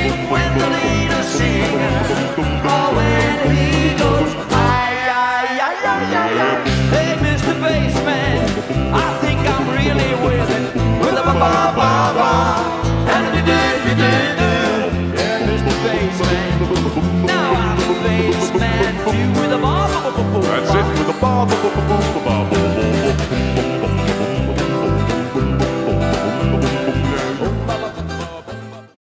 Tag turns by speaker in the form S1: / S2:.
S1: when the leader sings, or when he goes, ay, ay, ay, ay, ay, ay. Hey, Mr. Bassman, I think I'm really with it, with a ba-ba-ba-ba, and a do-do-do-do-do. Yeah, Mr. Bassman, now I'm a bassman too, with a ba-ba-ba-ba-ba.
S2: That's it, with a ba-ba-ba-ba-ba.